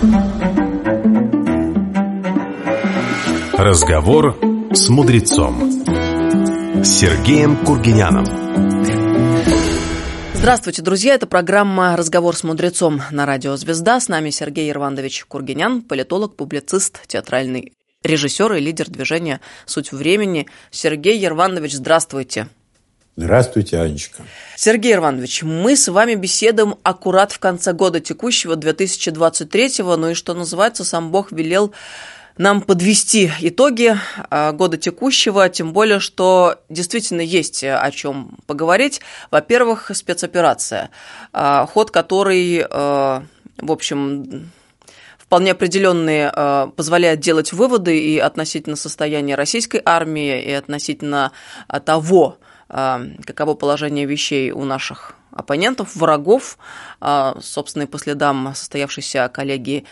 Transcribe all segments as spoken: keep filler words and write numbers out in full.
Разговор с мудрецом Сергеем Кургиняном. Здравствуйте, друзья! Это программа «Разговор с мудрецом» на радио «Звезда». С нами Сергей Ервандович Кургинян, политолог, публицист, театральный режиссер и лидер движения «Суть времени». Сергей Ервандович, здравствуйте! Здравствуйте, Анечка. Сергей Ервандович, мы с вами беседуем аккурат в конце года текущего, две тысячи двадцать третьего, ну и, что называется, сам Бог велел нам подвести итоги года текущего, тем более, что действительно есть о чем поговорить. Во-первых, спецоперация, ход которой, в общем, вполне определенные позволяет делать выводы и относительно состояния российской армии, и относительно того, каково положение вещей у наших оппонентов, врагов, собственно, и по следам состоявшейся коллегии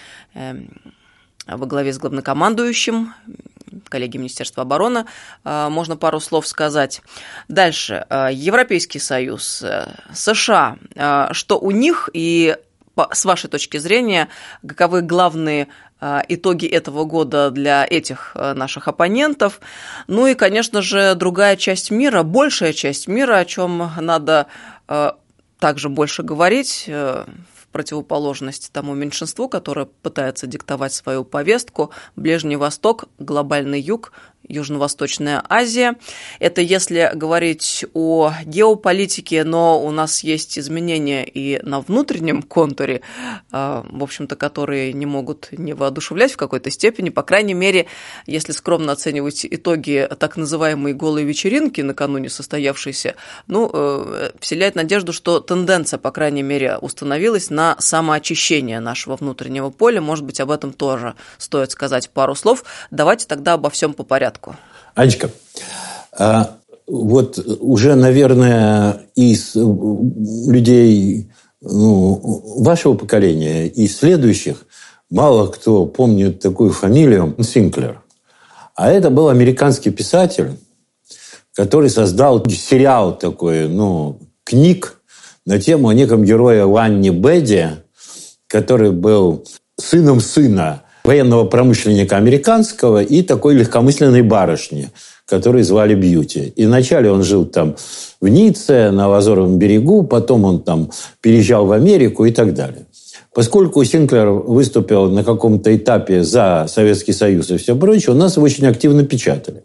во главе с главнокомандующим, коллеги Министерства обороны, можно пару слов сказать. Дальше. Европейский Союз, США. Что у них и, с вашей точки зрения, каковы главные итоги этого года для этих наших оппонентов? Ну и, конечно же, другая часть мира, большая часть мира, о чем надо также больше говорить, противоположность тому меньшинству, которое пытается диктовать свою повестку. Ближний Восток, глобальный Юг, Южно-Восточная Азия. Это если говорить о геополитике, но у нас есть изменения и на внутреннем контуре, в общем-то, которые не могут не воодушевлять в какой-то степени. По крайней мере, если скромно оценивать итоги так называемой голой вечеринки, накануне состоявшейся, ну, вселяет надежду, что тенденция, по крайней мере, установилась на самоочищение нашего внутреннего поля. Может быть, об этом тоже стоит сказать пару слов. Давайте тогда обо всем по порядку. Анечка, а вот уже, наверное, из людей, ну, вашего поколения и следующих мало кто помнит такую фамилию Синклер. А это был американский писатель, который создал сериал такой, ну, книг на тему о неком герое Ланни Бэдди, который был сыном сына военного промышленника американского и такой легкомысленной барышни, которую звали Бьюти. И вначале он жил там в Ницце, на Лазоревом берегу, потом он там переезжал в Америку и так далее. Поскольку Синклер выступил на каком-то этапе за Советский Союз и все прочее, у нас его очень активно печатали.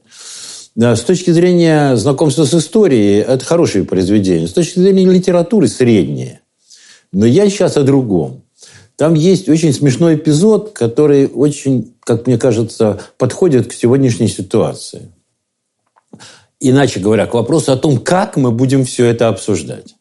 С точки зрения знакомства с историей, это хорошие произведения. С точки зрения литературы, средние. Но я сейчас о другом. Там есть очень смешной эпизод, который очень, как мне кажется, подходит к сегодняшней ситуации. Иначе говоря, к вопросу о том, как мы будем все это обсуждать.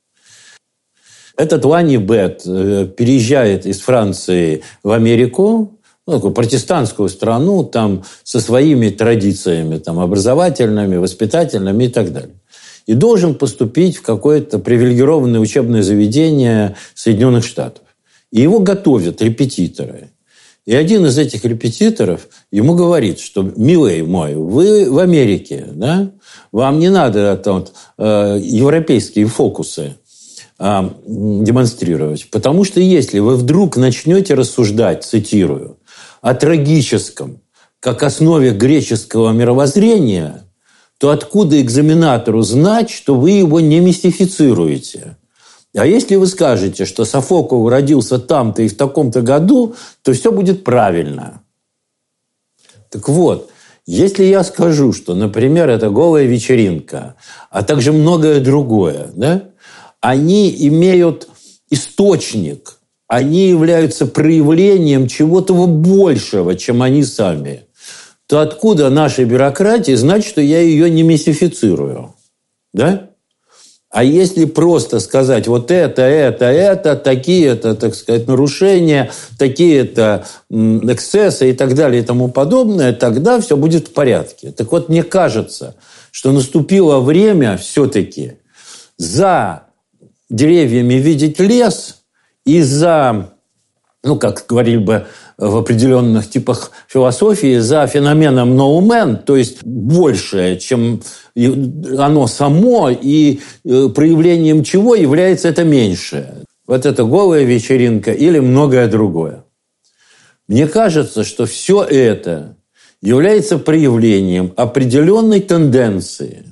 Этот Ланни Бэдди переезжает из Франции в Америку, ну, такую протестантскую страну, там со своими традициями, там, образовательными, воспитательными и так далее. И должен поступить в какое-то привилегированное учебное заведение Соединенных Штатов. И его готовят репетиторы. И один из этих репетиторов ему говорит, что, милый мой, вы в Америке, да? Вам не надо там, э, европейские фокусы э, демонстрировать. Потому что если вы вдруг начнете рассуждать, цитирую, о трагическом, как основе греческого мировоззрения, то откуда экзаменатору знать, что вы его не мистифицируете? А если вы скажете, что Софокл родился там-то и в таком-то году, то все будет правильно. Так вот, если я скажу, что, например, это голая вечеринка, а также многое другое, да, они имеют источник, они являются проявлением чего-то большего, чем они сами, то откуда нашей бюрократии знать, что я ее не мистифицирую? Да? А если просто сказать, вот это, это, это, такие-то, так сказать, нарушения, такие-то эксцессы и так далее и тому подобное, тогда все будет в порядке. Так вот, мне кажется, что наступило время все-таки за деревьями видеть лес и за, ну, как говорили бы в определенных типах философии, за феноменом no man, то есть большее, чем оно само, и проявлением чего является это меньшее. Вот это голая вечеринка или многое другое. Мне кажется, что все это является проявлением определенной тенденции,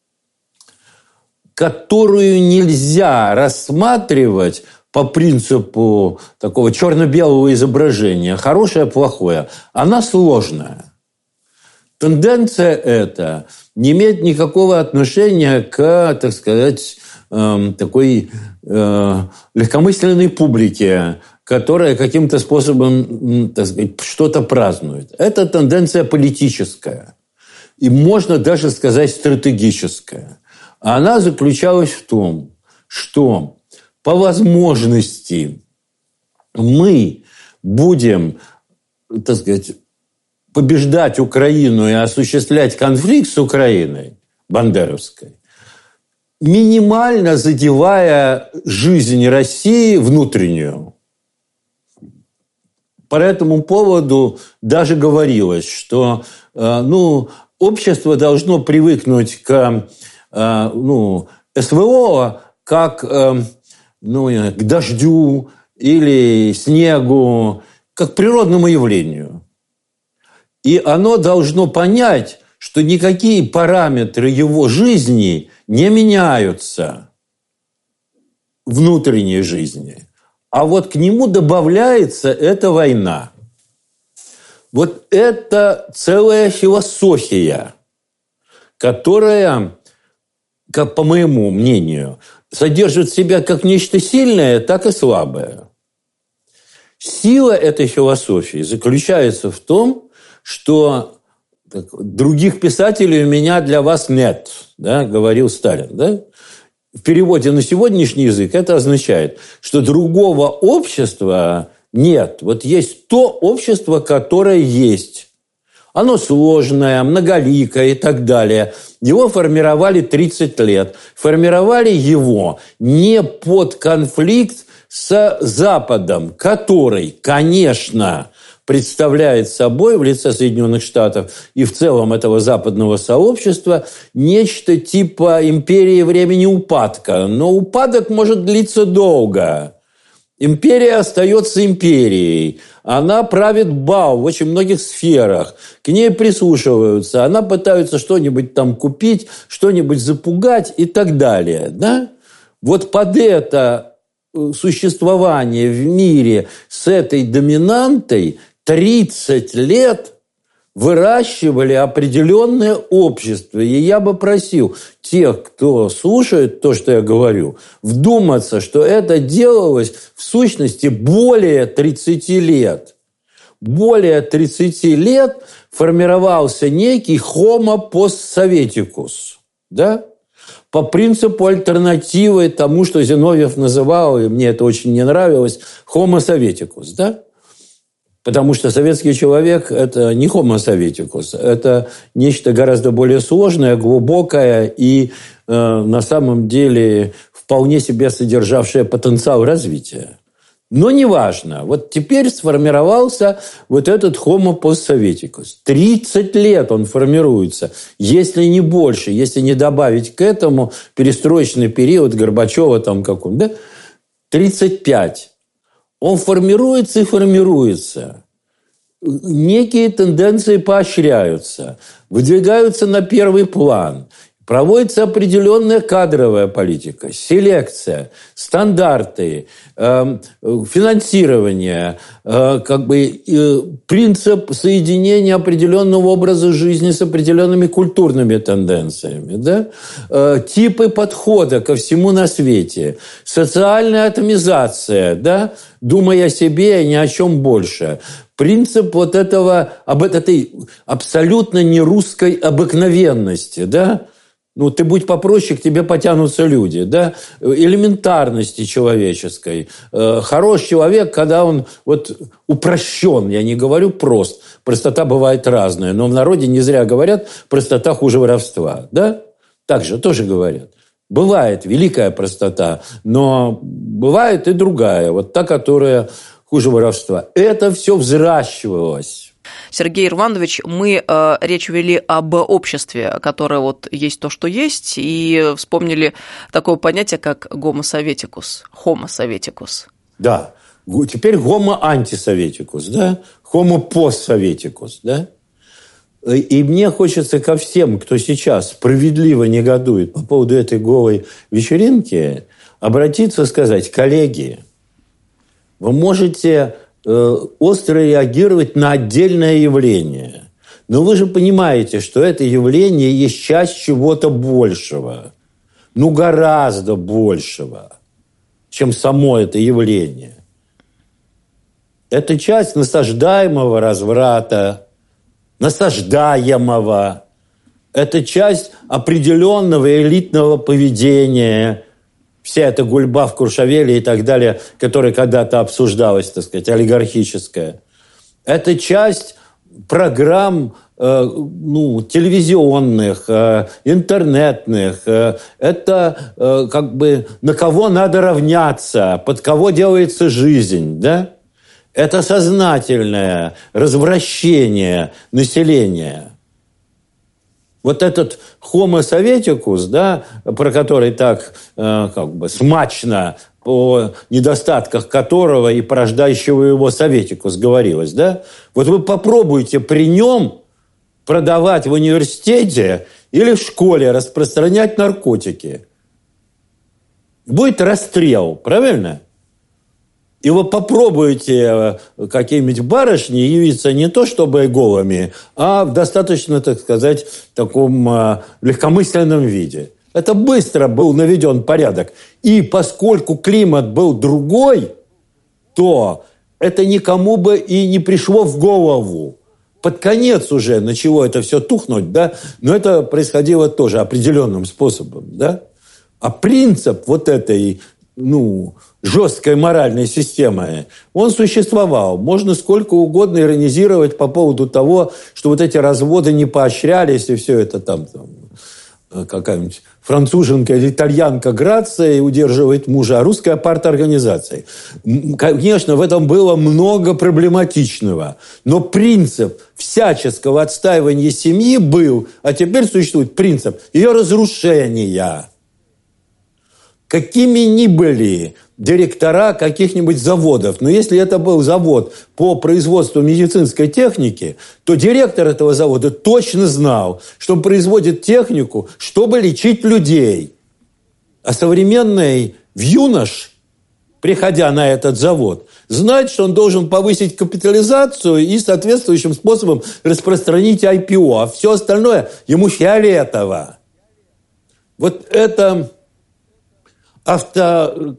которую нельзя рассматривать по принципу такого черно-белого изображения, хорошее, плохое. Она сложная. Тенденция эта не имеет никакого отношения к, так сказать, такой легкомысленной публике, которая каким-то способом, так сказать, что-то празднует. Это тенденция политическая. И можно даже сказать стратегическая. Она заключалась в том, что по возможности мы будем, так сказать, побеждать Украину и осуществлять конфликт с Украиной, бандеровской, минимально задевая жизнь России внутреннюю. По этому поводу даже говорилось, что ну, общество должно привыкнуть к ну, СВО как ну, к дождю или снегу, как к природному явлению. И оно должно понять, что никакие параметры его жизни не меняются, внутренней жизни. А вот к нему добавляется эта война. Вот это целая философия, которая, как по моему мнению, содержит в себя как нечто сильное, так и слабое. Сила этой философии заключается в том, что так, других писателей у меня для вас нет, да, говорил Сталин. Да? В переводе на сегодняшний язык это означает, что другого общества нет. Вот есть то общество, которое есть. Оно сложное, многоликое и так далее. Его формировали тридцать лет. Формировали его не под конфликт с Западом, который, конечно, представляет собой в лице Соединенных Штатов и в целом этого западного сообщества нечто типа империи времени упадка. Но упадок может длиться долго. Империя остается империей. Она правит бал в очень многих сферах. К ней прислушиваются. Она пытается что-нибудь там купить, что-нибудь запугать и так далее. Да? Вот под это существование в мире с этой доминантой тридцать лет выращивали определенное общество. И я бы просил тех, кто слушает то, что я говорю, вдуматься, что это делалось в сущности более тридцати лет. Более тридцати лет формировался некий homo post-soveticus. Да? По принципу альтернативы тому, что Зиновьев называл, и мне это очень не нравилось, homo soveticus. Да? Потому что советский человек – это не homo soveticus, это нечто гораздо более сложное, глубокое и э, на самом деле вполне себе содержавшее потенциал развития. Но неважно. Вот теперь сформировался вот этот homo post-soveticus. тридцать лет он формируется, если не больше, если не добавить к этому перестроечный период Горбачева там какой-то, да? тридцать пять. Он формируется и формируется. Некие тенденции поощряются, выдвигаются на первый план. Проводится определенная кадровая политика, селекция, стандарты, э, финансирование, э, как бы, э, принцип соединения определенного образа жизни с определенными культурными тенденциями, да? э, типы подхода ко всему на свете, социальная атомизация, да? Думая о себе и ни о чем больше. Принцип вот этого, об этой абсолютно нерусской обыкновенности, да? Ну, ты будь попроще, к тебе потянутся люди, да, элементарности человеческой. Хорош человек, когда он вот упрощен, я не говорю прост, простота бывает разная, но в народе не зря говорят, простота хуже воровства, да, так же тоже говорят. Бывает великая простота, но бывает и другая, вот та, которая хуже воровства. Это все взращивалось. Сергей Ирванович, мы э, речь вели об обществе, которое вот есть то, что есть, и вспомнили такое понятие, как homo soveticus. Homo soveticus. Да. Теперь homo antisoveticus, да? Homo postsoveticus, да? И мне хочется ко всем, кто сейчас справедливо негодует по поводу этой голой вечеринки, обратиться и сказать: коллеги, вы можете э, остро реагировать на отдельное явление, но вы же понимаете, что это явление есть часть чего-то большего, ну гораздо большего, чем само это явление. Это часть насаждаемого разврата, насаждаемого. Это часть определенного элитного поведения. Вся эта гульба в Куршавеле и так далее, которая когда-то обсуждалась, так сказать, олигархическая. Это часть программ э, ну, телевизионных, э, интернетных. Э, это э, как бы на кого надо равняться, под кого делается жизнь, да? Это сознательное развращение населения. Вот этот homo soveticus, да, про который так э, как бы смачно, о недостатках которого и порождающего его советикус говорилось, да, вот вы попробуйте при нем продавать в университете или в школе распространять наркотики. Будет расстрел, правильно? И вы попробуете какие-нибудь барышни явиться не то чтобы голыми, а в достаточно, так сказать, таком легкомысленном виде. Это быстро был наведен порядок. И поскольку климат был другой, то это никому бы и не пришло в голову. Под конец уже начало это все тухнуть, да, но это происходило тоже определенным способом, да. А принцип вот этой, ну, жесткой моральной системы, он существовал. Можно сколько угодно иронизировать по поводу того, что вот эти разводы не поощрялись, и все это там, там какая-нибудь француженка или итальянка Грация удерживает мужа, а русская парторганизация. Конечно, в этом было много проблематичного, но принцип всяческого отстаивания семьи был, а теперь существует принцип ее разрушения. Какими ни были директора каких-нибудь заводов, но если это был завод по производству медицинской техники, то директор этого завода точно знал, что он производит технику, чтобы лечить людей. А современный юнош, приходя на этот завод, знает, что он должен повысить капитализацию и соответствующим способом распространить ай пи о, а все остальное ему фиолетово. Вот это авто,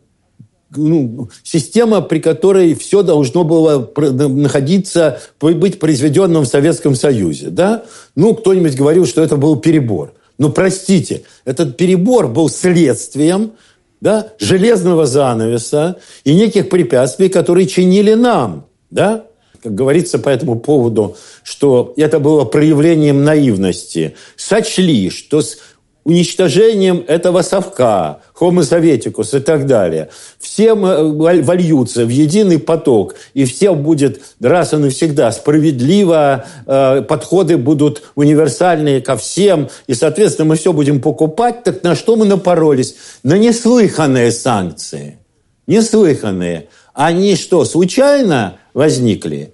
ну, система, при которой все должно было находиться, быть произведенным в Советском Союзе. Да? Ну, кто-нибудь говорил, что это был перебор. Но простите, этот перебор был следствием, да, железного занавеса и неких препятствий, которые чинили нам. Да? Как говорится по этому поводу, что это было проявлением наивности. Сочли, что с уничтожением этого совка, homo soveticus и так далее, все вольются в единый поток, и все будет раз и навсегда справедливо, э, подходы будут универсальные ко всем, и, соответственно, мы все будем покупать. Так на что мы напоролись? На неслыханные санкции. Неслыханные. Они что, случайно возникли?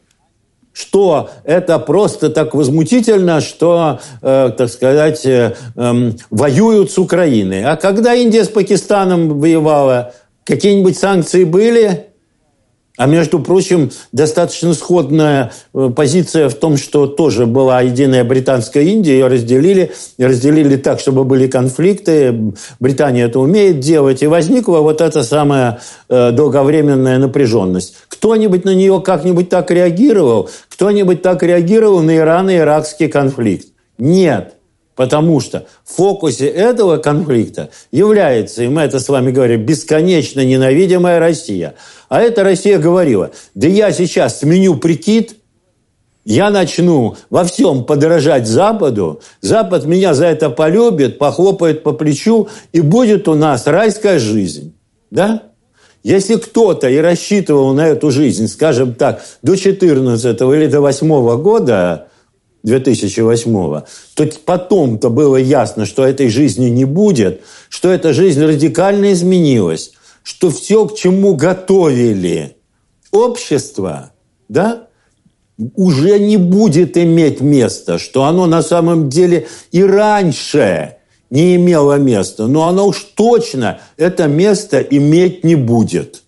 Что это просто так возмутительно, что, э, так сказать, э, э, воюют с Украиной. А когда Индия с Пакистаном воевала, какие-нибудь санкции были? А между прочим, достаточно сходная позиция в том, что тоже была единая британская Индия, ее разделили, и разделили так, чтобы были конфликты. Британия это умеет делать, и возникла вот эта самая э, долговременная напряженность. Кто-нибудь на нее как-нибудь так реагировал? Кто-нибудь так реагировал на ирано-иракский конфликт? Нет. Потому что в фокусе этого конфликта является, и мы это с вами говорим, бесконечно ненавидимая Россия. А эта Россия говорила: да я сейчас сменю прикид, я начну во всем подражать Западу, Запад меня за это полюбит, похлопает по плечу, и будет у нас райская жизнь. Да? Если кто-то и рассчитывал на эту жизнь, скажем так, до четырнадцатого или до восьмого года, две тысячи восьмого, то потом-то было ясно, что этой жизни не будет, что эта жизнь радикально изменилась, что все, к чему готовили, общество, да, уже не будет иметь места, что оно на самом деле и раньше не имело места, но оно уж точно это место иметь не будет.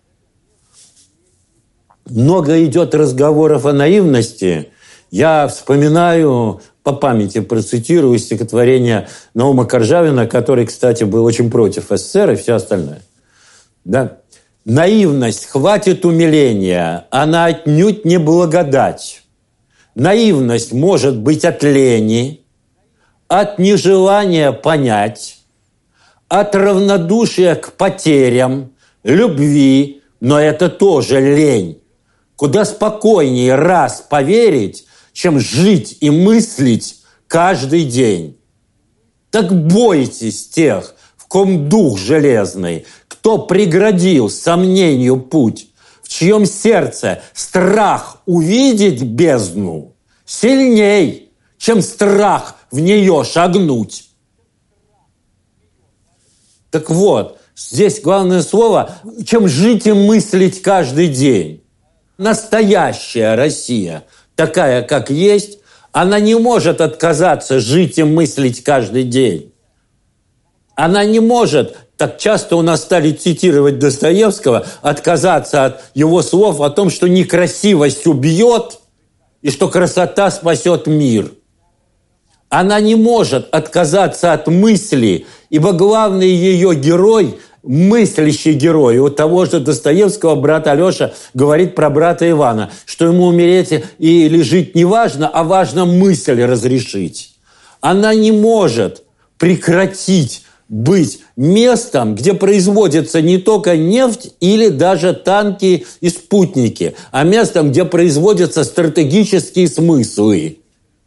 Много идет разговоров о наивности. Я вспоминаю, по памяти процитирую стихотворение Наума Коржавина, который, кстати, был очень против СССР и все остальное. Да? Наивность, хватит умиления, она отнюдь не благодать. Наивность может быть от лени, от нежелания понять, от равнодушия к потерям, любви, но это тоже лень. Куда спокойнее раз поверить, чем жить и мыслить каждый день. Так бойтесь тех, в ком дух железный, кто преградил сомнению путь, в чьем сердце страх увидеть бездну сильней, чем страх в нее шагнуть. Так вот, здесь главное слово, чем жить и мыслить каждый день. Настоящая Россия, такая, как есть, она не может отказаться жить и мыслить каждый день. Она не может, так часто у нас стали цитировать Достоевского, отказаться от его слов о том, что некрасивость убьет и что красота спасет мир. Она не может отказаться от мысли, ибо главный ее герой – мыслящий герой. У того же Достоевского брат Алеша говорит про брата Ивана, что ему умереть или жить не важно, а важно мысль разрешить. Она не может прекратить быть местом, где производится не только нефть или даже танки и спутники, а местом, где производятся стратегические смыслы,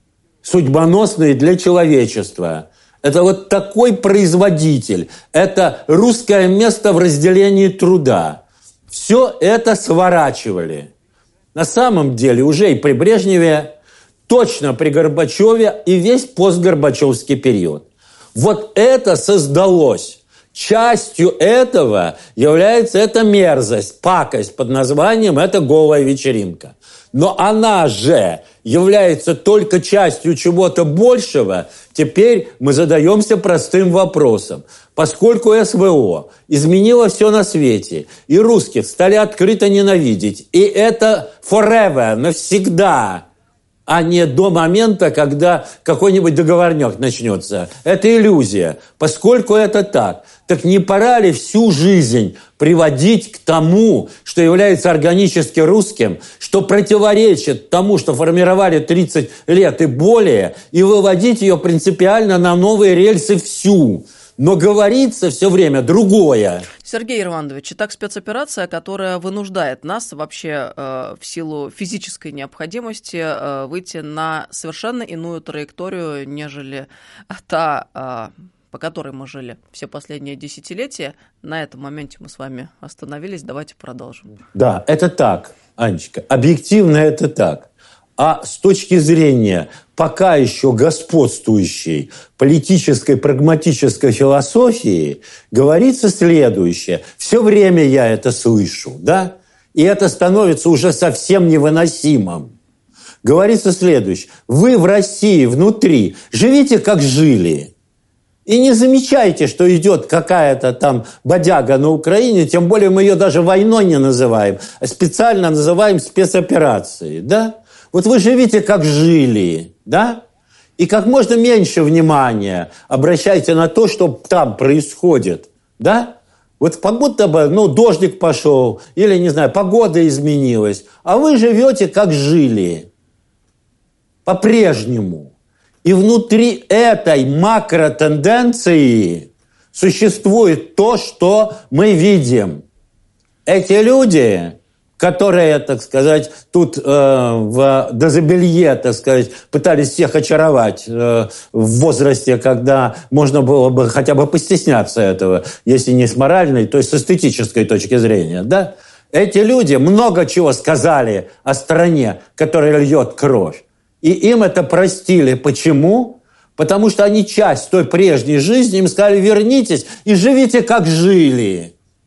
судьбоносные для человечества. Это вот такой производитель. Это русское место в разделении труда. Все это сворачивали. На самом деле уже и при Брежневе, точно при Горбачеве и весь постгорбачевский период. Вот это создалось. Частью этого является эта мерзость, пакость под названием «это голая вечеринка». Но она же является только частью чего-то большего. Теперь мы задаемся простым вопросом. Поскольку СВО изменило все на свете, и русских стали открыто ненавидеть, и это forever, навсегда, а не до момента, когда какой-нибудь договорняк начнется. Это иллюзия. Поскольку это так, так не пора ли всю жизнь приводить к тому, что является органически русским, что противоречит тому, что формировали тридцать лет и более, и выводить ее принципиально на новые рельсы всю? Но говорится все время другое. Сергей Ервандович, итак, спецоперация, которая вынуждает нас вообще э, в силу физической необходимости э, выйти на совершенно иную траекторию, нежели та, э, по которой мы жили все последние десятилетия. На этом моменте мы с вами остановились. Давайте продолжим. Да, это так, Анечка. Объективно это так. А с точки зрения пока еще господствующей политической, прагматической философии говорится следующее. Все время я это слышу, да? И это становится уже совсем невыносимым. Говорится следующее. Вы в России внутри живите, как жили. И не замечайте, что идет какая-то там бодяга на Украине, тем более мы ее даже войной не называем, а специально называем спецоперацией, да? Вот вы живите, как жили, да? И как можно меньше внимания обращайте на то, что там происходит, да? Вот как будто бы, ну, дождик пошел, или, не знаю, погода изменилась, а вы живете, как жили, по-прежнему. И внутри этой макротенденции существует то, что мы видим. Эти люди, которые, так сказать, тут э, в Дозабелье, так сказать, пытались всех очаровать э, в возрасте, когда можно было бы хотя бы постесняться этого, если не с моральной, то и с эстетической точки зрения, да? Эти люди много чего сказали о стране, которая льет кровь. И им это простили. Почему? Потому что они часть той прежней жизни, им сказали, вернитесь и живите, как жили.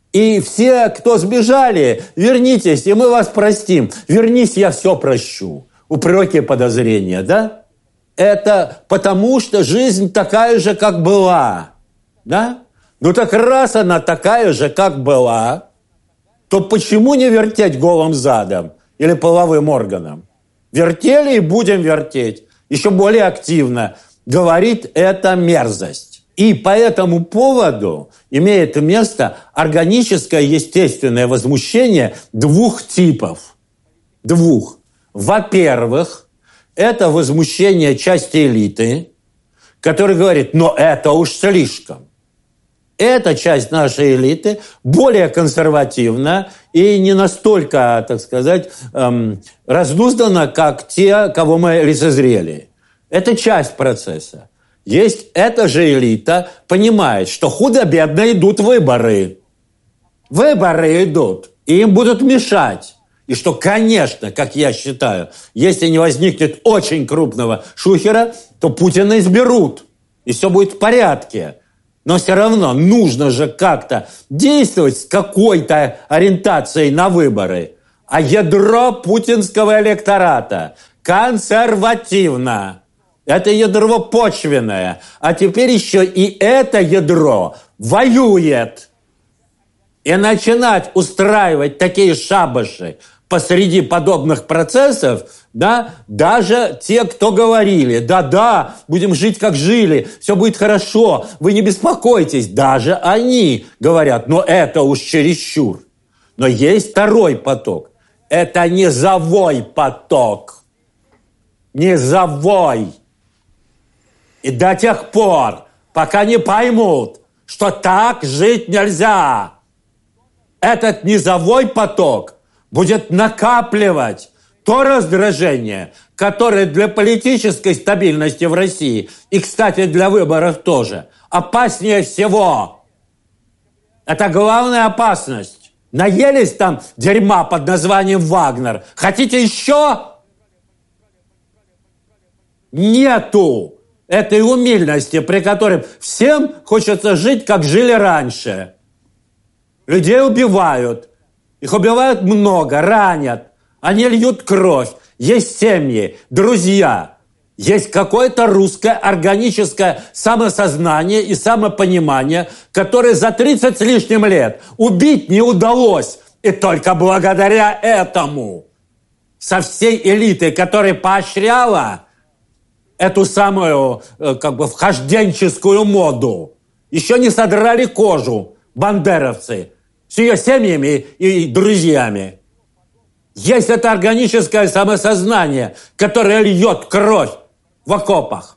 И все, кто сбежали, вернитесь, и мы вас простим. Вернись, я все прощу. Упреки, подозрения, да? Это потому, что жизнь такая же, как была. Да? Ну так раз она такая же, как была, то почему не вертеть голым задом или половым органом? Вертели и будем вертеть. Еще более активно. Говорит, это мерзость. И по этому поводу имеет место органическое естественное возмущение двух типов. Двух. Во-первых, это возмущение части элиты, которая говорит, но это уж слишком. Эта часть нашей элиты более консервативна и не настолько, так сказать, эм, разнуздана, как те, кого мы лицезрели. Это часть процесса. Есть эта же элита, понимает, что худо-бедно идут выборы. Выборы идут, и им будут мешать. И что, конечно, как я считаю, если не возникнет очень крупного шухера, то Путина изберут, и все будет в порядке. Но все равно нужно же как-то действовать с какой-то ориентацией на выборы. А ядро путинского электората консервативно. Это ядро почвенное. А теперь еще и это ядро воюет. И начинать устраивать такие шабаши посреди подобных процессов, да, даже те, кто говорили, да-да, будем жить, как жили, все будет хорошо, вы не беспокойтесь, даже они говорят, но это уж чересчур. Но есть второй поток. Это низовой поток. Низовой. И до тех пор, пока не поймут, что так жить нельзя, этот низовой поток будет накапливать то раздражение, которое для политической стабильности в России и, кстати, для выборов тоже, опаснее всего. Это главная опасность. Наелись там дерьма под названием «Вагнер». Хотите еще? Нету этой умильности, при которой всем хочется жить, как жили раньше. Людей убивают. Их убивают много, ранят. Они льют кровь. Есть семьи, друзья. Есть какое-то русское органическое самосознание и самопонимание, которое за тридцать с лишним лет убить не удалось. И только благодаря этому со всей элитой, которая поощряла эту самую как бы вхожденческую моду, еще не содрали кожу бандеровцы с ее семьями и друзьями. Есть это органическое самосознание, которое льет кровь в окопах.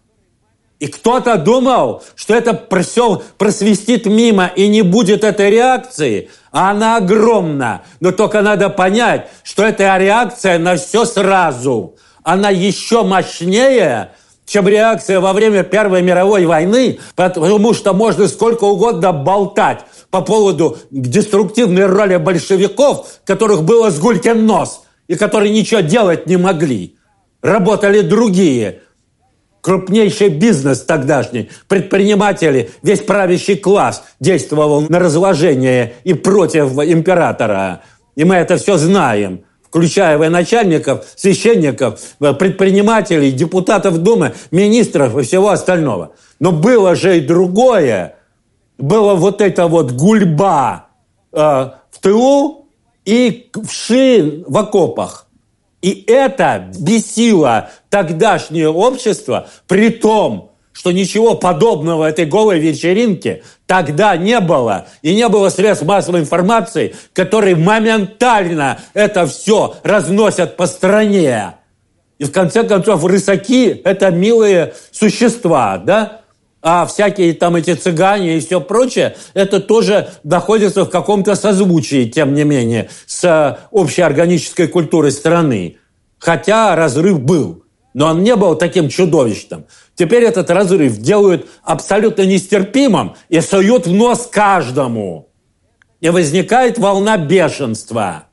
И кто-то думал, что это все просвистит мимо и не будет этой реакции, а она огромна. Но только надо понять, что эта реакция на все сразу. Она еще мощнее, чем реакция во время Первой мировой войны, потому что можно сколько угодно болтать по поводу деструктивной роли большевиков, которых было с гулькин нос, и которые ничего делать не могли. Работали другие. Крупнейший бизнес тогдашний, предприниматели, весь правящий класс действовал на разложение и против императора. И мы это все знаем, включая военачальников, священников, предпринимателей, депутатов Думы, министров и всего остального. Но было же и другое. Была вот эта вот гульба э, в тылу и вши в окопах. И это бесило тогдашнее общество, при том, что ничего подобного этой голой вечеринке тогда не было. И не было средств массовой информации, которые моментально это все разносят по стране. И в конце концов рысаки – это милые существа, да? А всякие там эти цыгане и все прочее, это тоже находится в каком-то созвучии, тем не менее, с общей органической культурой страны. Хотя разрыв был, но он не был таким чудовищным. Теперь этот разрыв делают абсолютно нестерпимым и суют в нос каждому. И возникает волна бешенства.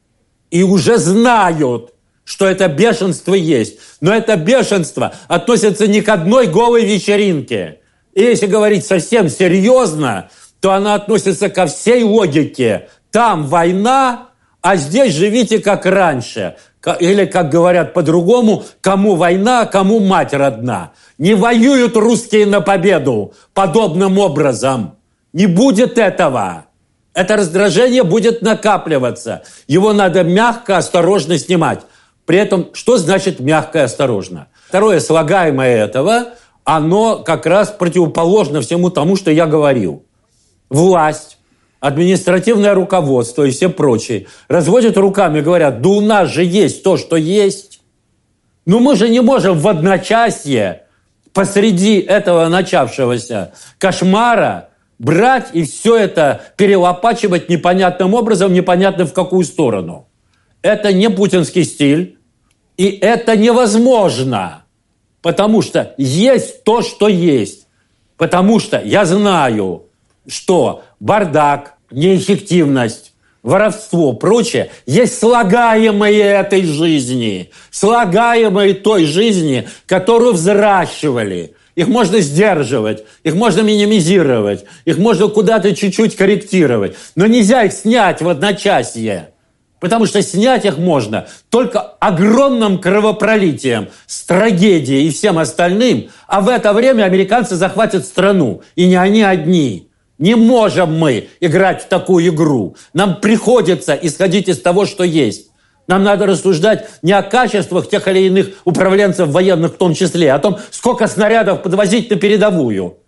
И уже знают, что это бешенство есть. Но это бешенство относится не к одной голой вечеринке. И если говорить совсем серьезно, то она относится ко всей логике. Там война, а здесь живите как раньше. Или, как говорят по-другому, кому война, кому мать родна. Не воюют русские на победу подобным образом. Не будет этого. Это раздражение будет накапливаться. Его надо мягко, осторожно снимать. При этом, что значит мягко и осторожно? Второе слагаемое этого, оно как раз противоположно всему тому, что я говорил. Власть, административное руководство и все прочие разводят руками и говорят, да у нас же есть то, что есть. Но мы же не можем в одночасье посреди этого начавшегося кошмара брать и все это перелопачивать непонятным образом, непонятно в какую сторону. Это не путинский стиль, и это невозможно, потому что есть то, что есть. Потому что я знаю, что бардак, неэффективность, воровство, прочее, есть слагаемые этой жизни, слагаемые той жизни, которую взращивали. Их можно сдерживать, их можно минимизировать, их можно куда-то чуть-чуть корректировать. Но нельзя их снять в одночасье. Потому что снять их можно только огромным кровопролитием, с трагедией и всем остальным. А в это время американцы захватят страну. И не они одни. Не можем мы играть в такую игру. Нам приходится исходить из того, что есть. Нам надо рассуждать не о качествах тех или иных управленцев военных в том числе, а о том, сколько снарядов подвозить на передовую.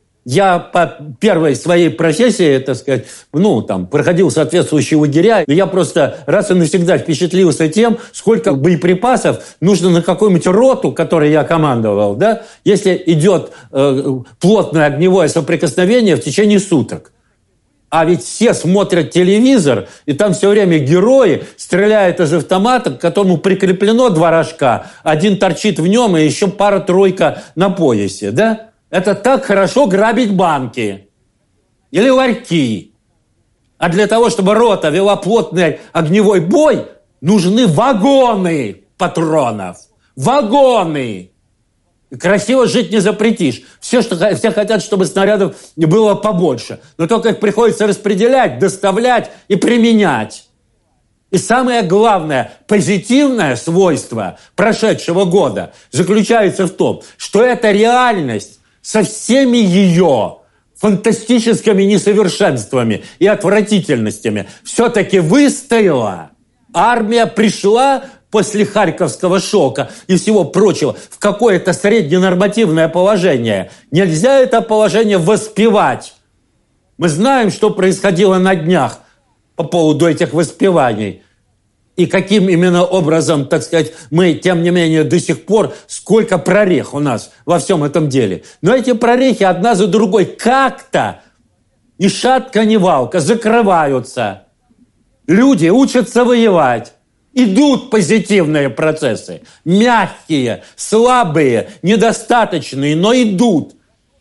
Я по первой своей профессии, так сказать, ну, там, проходил соответствующие лагеря, и я просто раз и навсегда впечатлился тем, сколько боеприпасов нужно на какую-нибудь роту, которой я командовал, да, если идет э, плотное огневое соприкосновение в течение суток. А ведь все смотрят телевизор, и там все время герои стреляют из автомата, к которому прикреплено два рожка, один торчит в нем, и еще пара-тройка на поясе, да? Это так хорошо грабить банки или ларьки. А для того, чтобы рота вела плотный огневой бой, нужны вагоны патронов. Вагоны! Красиво жить не запретишь. Все, что, все хотят, чтобы снарядов было побольше. Но только их приходится распределять, доставлять и применять. И самое главное, позитивное свойство прошедшего года заключается в том, что эта реальность со всеми ее фантастическими несовершенствами и отвратительностями все-таки выстояла. Армия пришла после Харьковского шока и всего прочего в какое-то средненормативное положение. Нельзя это положение воспевать. Мы знаем, что происходило на днях по поводу этих воспеваний. И каким именно образом, так сказать, мы, тем не менее, до сих пор, сколько прорех у нас во всем этом деле. Но эти прорехи одна за другой как-то, ни шатка, ни валка, закрываются. Люди учатся воевать. Идут позитивные процессы. Мягкие, слабые, недостаточные, но идут.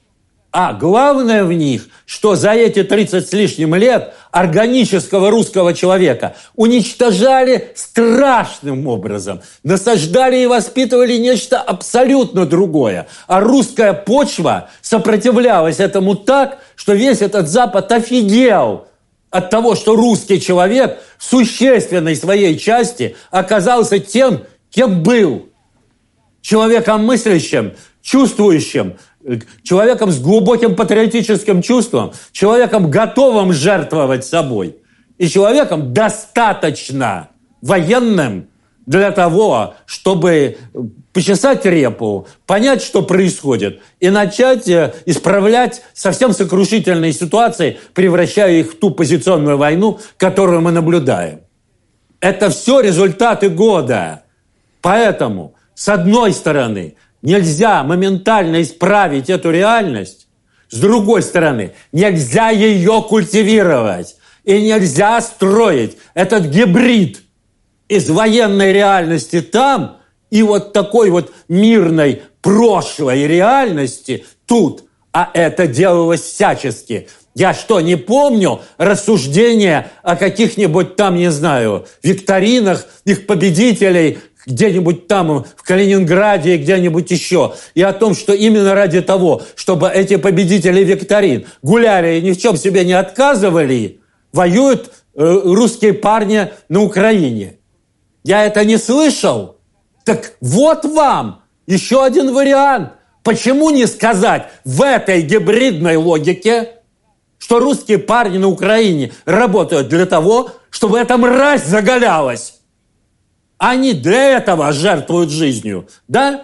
А главное в них, что за эти тридцать с лишним лет органического русского человека уничтожали страшным образом. Насаждали и воспитывали нечто абсолютно другое. А русская почва сопротивлялась этому так, что весь этот Запад офигел от того, что русский человек в существенной своей части оказался тем, кем был. Человеком мыслящим, чувствующим, человеком с глубоким патриотическим чувством, человеком, готовым жертвовать собой, и человеком достаточно военным для того, чтобы почесать репу, понять, что происходит, и начать исправлять совсем сокрушительные ситуации, превращая их в ту позиционную войну, которую мы наблюдаем. Это все результаты года. Поэтому, с одной стороны, нельзя моментально исправить эту реальность, с другой стороны, нельзя ее культивировать, и нельзя строить этот гибрид из военной реальности там и вот такой вот мирной прошлой реальности тут. А это делалось всячески. Я что, не помню рассуждения о каких-нибудь там, не знаю, викторинах их победителей, где-нибудь там в Калининграде и где-нибудь еще, и о том, что именно ради того, чтобы эти победители викторин гуляли и ни в чем себе не отказывали, воюют э, русские парни на Украине. Я это не слышал. Так вот вам еще один вариант. Почему не сказать в этой гибридной логике, что русские парни на Украине работают для того, чтобы эта мразь заголялась? Они для этого жертвуют жизнью, да?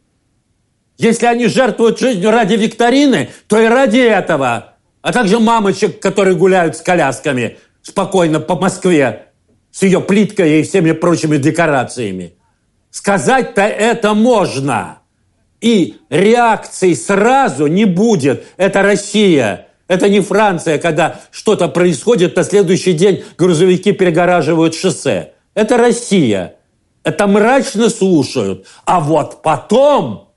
Если они жертвуют жизнью ради викторины, то и ради этого. А также мамочек, которые гуляют с колясками спокойно по Москве с ее плиткой и всеми прочими декорациями. Сказать-то это можно. И реакции сразу не будет. Это Россия. Это не Франция, когда что-то происходит, на следующий день грузовики перегораживают шоссе. Это Россия. Это мрачно слушают. А вот потом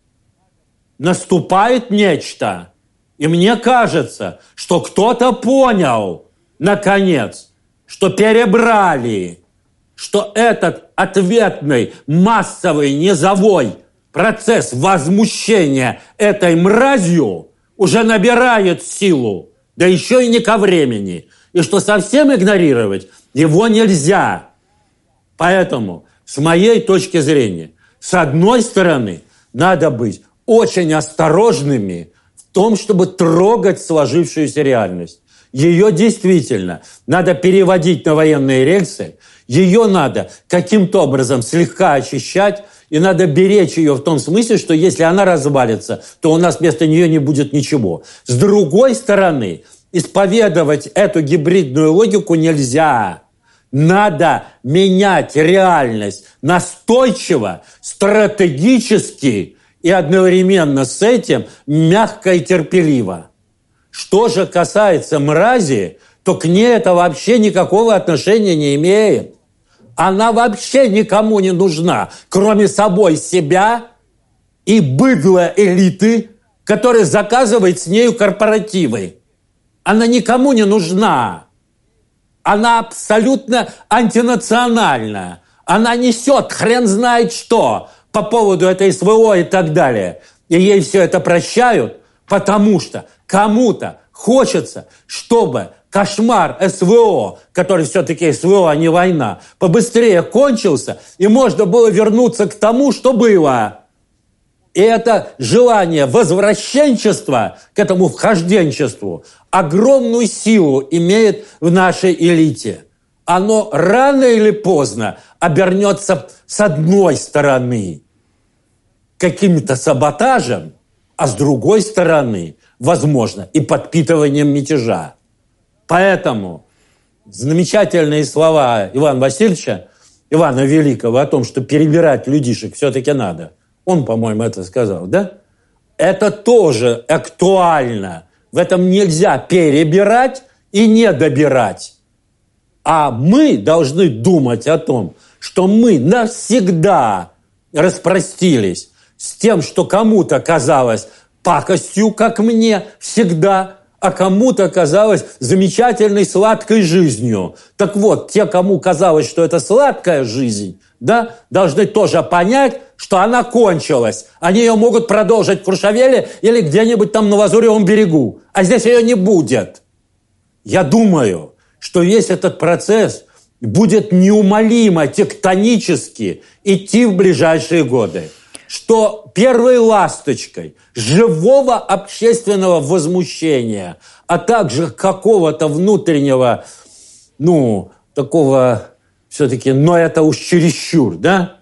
наступает нечто. И мне кажется, что кто-то понял, наконец, что перебрали, что этот ответный, массовый, низовой процесс возмущения этой мразью уже набирает силу, да еще и не ко времени. И что совсем игнорировать его нельзя. Поэтому, с моей точки зрения, с одной стороны, надо быть очень осторожными в том, чтобы трогать сложившуюся реальность. Ее действительно надо переводить на военные рельсы, ее надо каким-то образом слегка очищать, и надо беречь ее в том смысле, что если она развалится, то у нас вместо нее не будет ничего. С другой стороны, исповедовать эту гибридную логику нельзя. Надо менять реальность настойчиво, стратегически и одновременно с этим мягко и терпеливо. Что же касается мрази, то к ней это вообще никакого отношения не имеет. Она вообще никому не нужна, кроме собой себя и быдла элиты, которая заказывает с нею корпоративы. Она никому не нужна. Она абсолютно антинациональна. Она несет хрен знает что по поводу этой СВО и так далее. И ей все это прощают, потому что кому-то хочется, чтобы кошмар СВО, который все-таки СВО, а не война, побыстрее кончился, и можно было вернуться к тому, что было. И это желание возвращенчества к этому вхожденчеству огромную силу имеет в нашей элите. Оно рано или поздно обернется с одной стороны каким-то саботажем, а с другой стороны, возможно, и подпитыванием мятежа. Поэтому замечательные слова Ивана Васильевича, Ивана Великого, о том, что перебирать людишек все-таки надо. Он, по-моему, это сказал, да? Это тоже актуально. В этом нельзя перебирать и не добирать. А мы должны думать о том, что мы навсегда распростились с тем, что кому-то казалось пакостью, как мне всегда, а кому-то казалось замечательной сладкой жизнью. Так вот, те, кому казалось, что это сладкая жизнь, да, должны тоже понять, что она кончилась. Они ее могут продолжить в Куршавеле или где-нибудь там на Лазуревом берегу. А здесь ее не будет. Я думаю, что весь этот процесс будет неумолимо, тектонически идти в ближайшие годы. Что первой ласточкой живого общественного возмущения, а также какого-то внутреннего, ну, такого все-таки, но это уж чересчур, да?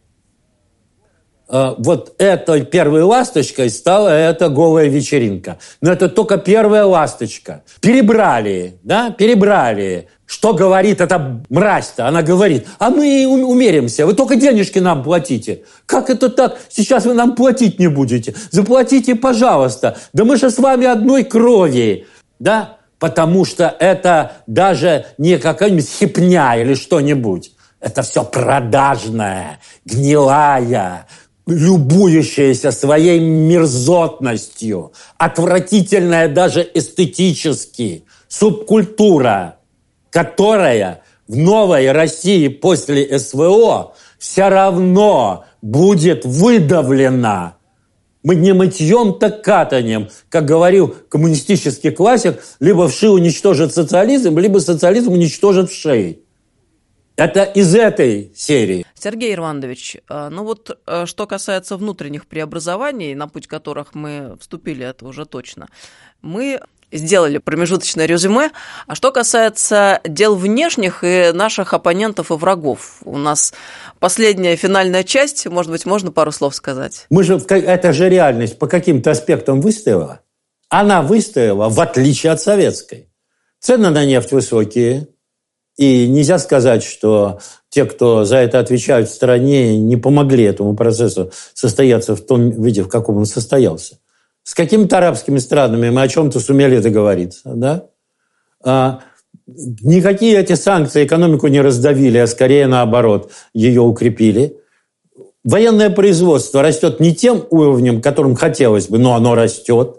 Вот этой первой ласточкой стала эта голая вечеринка. Но это только первая ласточка. Перебрали, да, перебрали. Что говорит эта мразь-то? Она говорит, а мы умеримся, вы только денежки нам платите. Как это так? Сейчас вы нам платить не будете. Заплатите, пожалуйста. Да мы же с вами одной крови, да? Потому что это даже не какая-нибудь хипня или что-нибудь. Это все продажная, гнилая, любующаяся своей мерзотностью, отвратительная даже эстетически, субкультура, которая в новой России после СВО все равно будет выдавлена. Мы не мытьем, так катанием, как говорил коммунистический классик, либо вши уничтожит социализм, либо социализм уничтожит вшей. Это из этой серии. Сергей Ирванович, ну вот что касается внутренних преобразований, на путь которых мы вступили, это уже точно, мы сделали промежуточное резюме. А что касается дел внешних и наших оппонентов и врагов, у нас последняя финальная часть, может быть, можно пару слов сказать? Мы же, это же реальность по каким-то аспектам выстояла. Она выстояла в отличие от советской. Цены на нефть высокие. И нельзя сказать, что те, кто за это отвечают в стране, не помогли этому процессу состояться в том виде, в каком он состоялся. С какими-то арабскими странами мы о чем-то сумели договориться. Да? А, никакие эти санкции экономику не раздавили, а скорее наоборот, ее укрепили. Военное производство растет не тем уровнем, которым хотелось бы, но оно растет.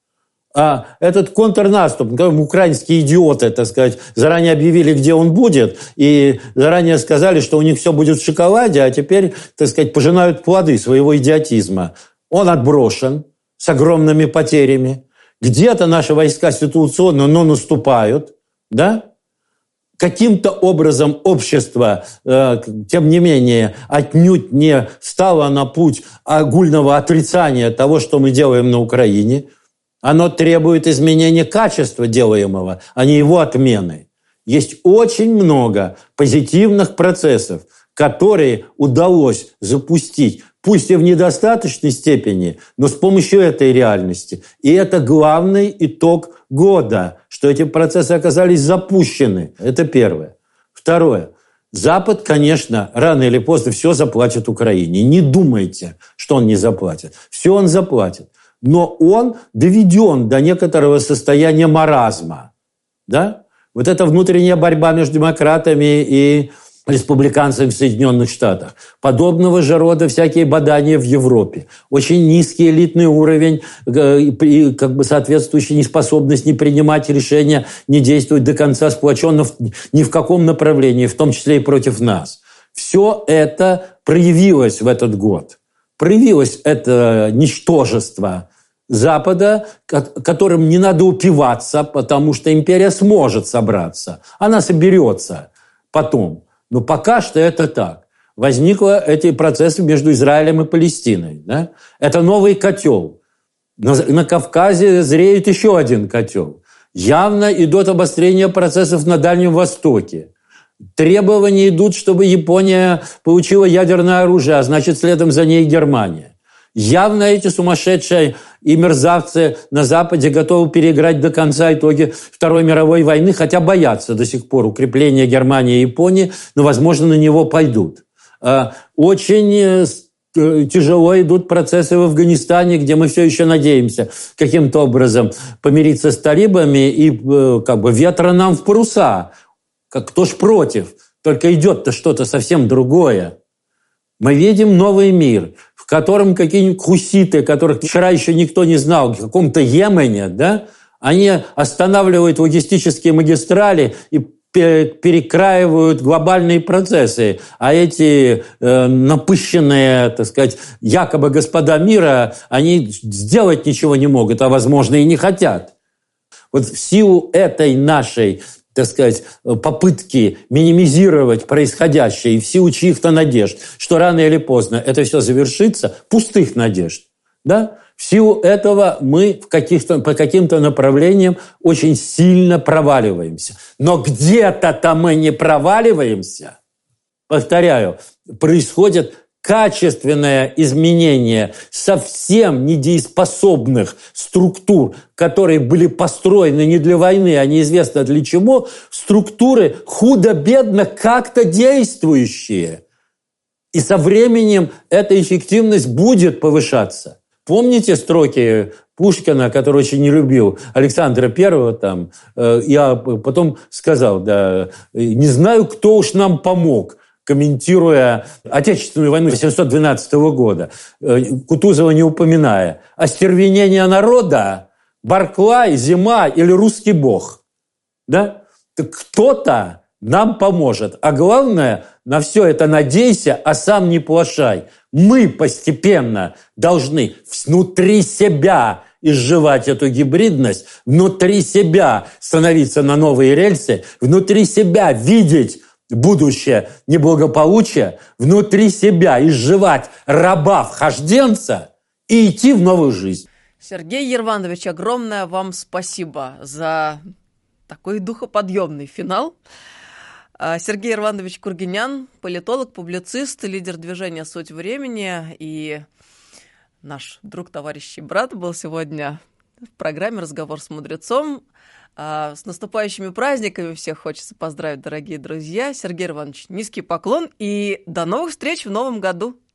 А этот контрнаступ, украинские идиоты, так сказать, заранее объявили, где он будет, и заранее сказали, что у них все будет в шоколаде, а теперь, так сказать, пожинают плоды своего идиотизма. Он отброшен с огромными потерями. Где-то наши войска ситуационно, но наступают, да? Каким-то образом общество, э, тем не менее, отнюдь не стало на путь огульного отрицания того, что мы делаем на Украине. Оно требует изменения качества делаемого, а не его отмены. Есть очень много позитивных процессов, которые удалось запустить, пусть и в недостаточной степени, но с помощью этой реальности. И это главный итог года, что эти процессы оказались запущены. Это первое. Второе. Запад, конечно, рано или поздно все заплатит Украине. Не думайте, что он не заплатит. Все он заплатит. Но он доведен до некоторого состояния маразма. Да? Вот эта внутренняя борьба между демократами и республиканцами в Соединенных Штатах. Подобного же рода всякие бадания в Европе. Очень низкий элитный уровень и как бы соответствующая неспособность не принимать решения, не действовать до конца сплоченно ни в каком направлении, в том числе и против нас. Все это проявилось в этот год. Проявилось это ничтожество Запада, которым не надо упиваться, потому что империя сможет собраться. Она соберется потом. Но пока что это так. Возникли эти процессы между Израилем и Палестиной. Да? Это новый котел. На, на Кавказе зреет еще один котел. Явно идут обострения процессов на Дальнем Востоке. Требования идут, чтобы Япония получила ядерное оружие, а значит, следом за ней Германия. Явно эти сумасшедшие и мерзавцы на Западе готовы переиграть до конца итоги Второй мировой войны, хотя боятся до сих пор укрепления Германии и Японии, но, возможно, на него пойдут. Очень тяжело идут процессы в Афганистане, где мы все еще надеемся каким-то образом помириться с талибами, и как бы ветра нам в паруса. Как кто ж против? Только идет-то что-то совсем другое. Мы видим новый мир, в котором какие-нибудь хуситы, которых вчера еще никто не знал, в каком-то Йемене, да, они останавливают логистические магистрали и перекраивают глобальные процессы. А эти э, напыщенные, так сказать, якобы господа мира, они сделать ничего не могут, а, возможно, и не хотят. Вот в силу этой нашей, так сказать, попытки минимизировать происходящее и в силу чьих-то надежд, что рано или поздно это все завершится, пустых надежд, да? В силу этого мы в каких-то, по каким-то направлениям очень сильно проваливаемся. Но где-то-то мы не проваливаемся. Повторяю, происходит качественное изменение совсем недееспособных структур, которые были построены не для войны, а неизвестно для чего, структуры худо-бедно как-то действующие. И со временем эта эффективность будет повышаться. Помните строки Пушкина, который очень не любил Александра Первого? Там, э, я потом сказал, да, не знаю, кто уж нам помог, комментируя Отечественную войну тысяча восемьсот двенадцатого года, Кутузова не упоминая, остервенение народа, Барклай, зима или русский бог. Да? Так кто-то нам поможет. А главное, на все это надейся, а сам не плашай. Мы постепенно должны внутри себя изживать эту гибридность, внутри себя становиться на новые рельсы, внутри себя видеть будущее неблагополучие, внутри себя изживать раба-вхожденца и идти в новую жизнь. Сергей Ерванович, огромное вам спасибо за такой духоподъемный финал. Сергей Ерванович Кургинян, политолог, публицист, лидер движения «Суть времени» и наш друг, товарищ и брат был сегодня в программе «Разговор с мудрецом». С наступающими праздниками всех хочется поздравить, дорогие друзья. Сергей Ерванович, низкий поклон и до новых встреч в новом году.